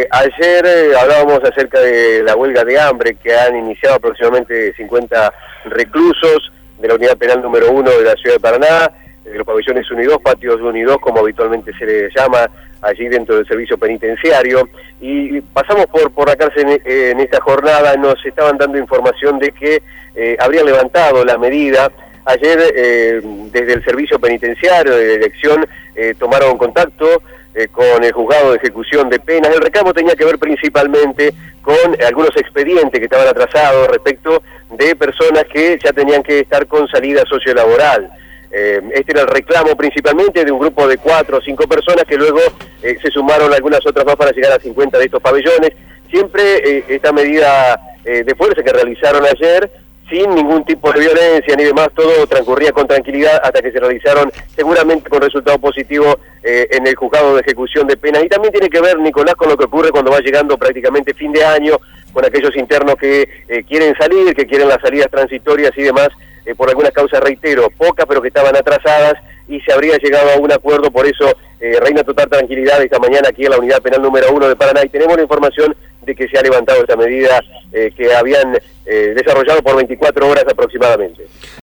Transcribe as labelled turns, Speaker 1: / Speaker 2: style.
Speaker 1: Ayer hablábamos acerca de la huelga de hambre que han iniciado aproximadamente 50 reclusos de la unidad penal número 1 de la ciudad de Paraná, de los pabellones 1 y 2, patios 1 y 2, como habitualmente se les llama allí dentro del servicio penitenciario. Y pasamos por la cárcel en esta jornada, nos estaban dando información de que habrían levantado la medida. Ayer desde el servicio penitenciario de dirección tomaron contacto con el juzgado de ejecución de penas. El reclamo tenía que ver principalmente con algunos expedientes que estaban atrasados respecto de personas que ya tenían que estar con salida sociolaboral. Este era el reclamo principalmente de un grupo de 4 o 5 personas que luego se sumaron algunas otras más para llegar a 50 de estos pabellones. Siempre esta medida de fuerza que realizaron ayer, sin ningún tipo de violencia ni demás, todo transcurría con tranquilidad hasta que se realizaron seguramente con resultado positivo en el juzgado de ejecución de penas. Y también tiene que ver, Nicolás, con lo que ocurre cuando va llegando prácticamente fin de año, con aquellos internos que quieren salir, que quieren las salidas transitorias y demás, por algunas causas, reitero, pocas, pero que estaban atrasadas, y se habría llegado a un acuerdo. Por eso reina total tranquilidad esta mañana aquí en la unidad penal número 1 de Paraná, y tenemos la información de que se ha levantado esta medida que habían desarrollado por 24 horas aproximadamente.